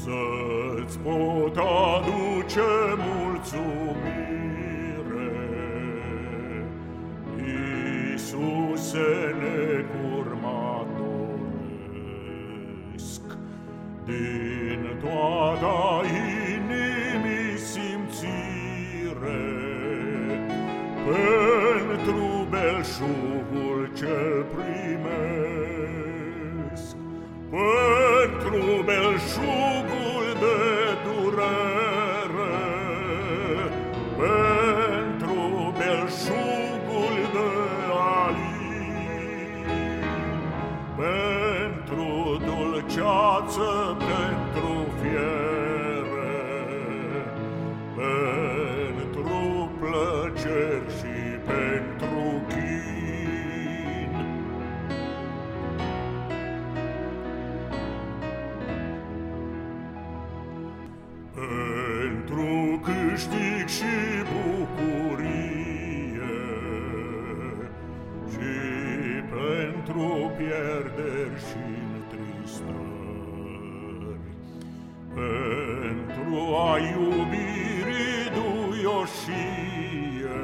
să-ți pot aduce mulțumire, Iisuse necurmatoresc, din toată inimii simțire, pentru belșugul ce primesc, pentru belșugul de durere, pentru belșugul de alin, pentru dulceață, pentru fiere, pentru plăceri și pentru chin. Pentru câștig și bucurie și pentru pierderi și întristări, pentru a iubirii duioșie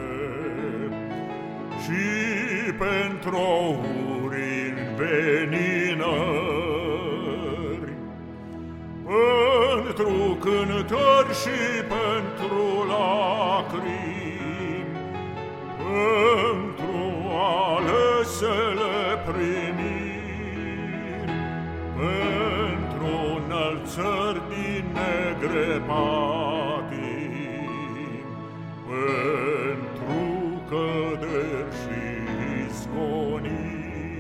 și pentru uri înveninări, pentru cântări și pentru lacrimi, pentru alesele primiri, pentru înălțări din negre patimi, pentru căderi și izgoniri.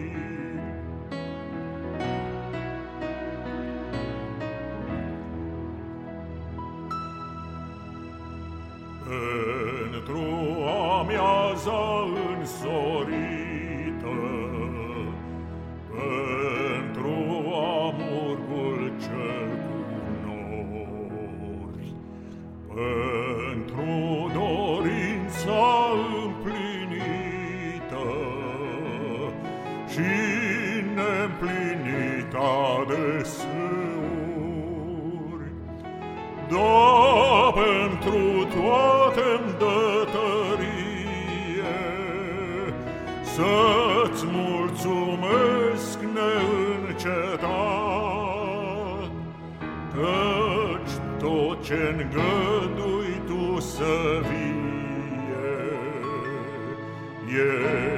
Pentru amiaza însorită, pentru amurgul cel cu nori, pentru dorința împlinită și neîmplinita deseori, da, pentru toate-mi dă tărie să-ți mulțumesc neîncetat, căci tot ce-ngădui tu să vie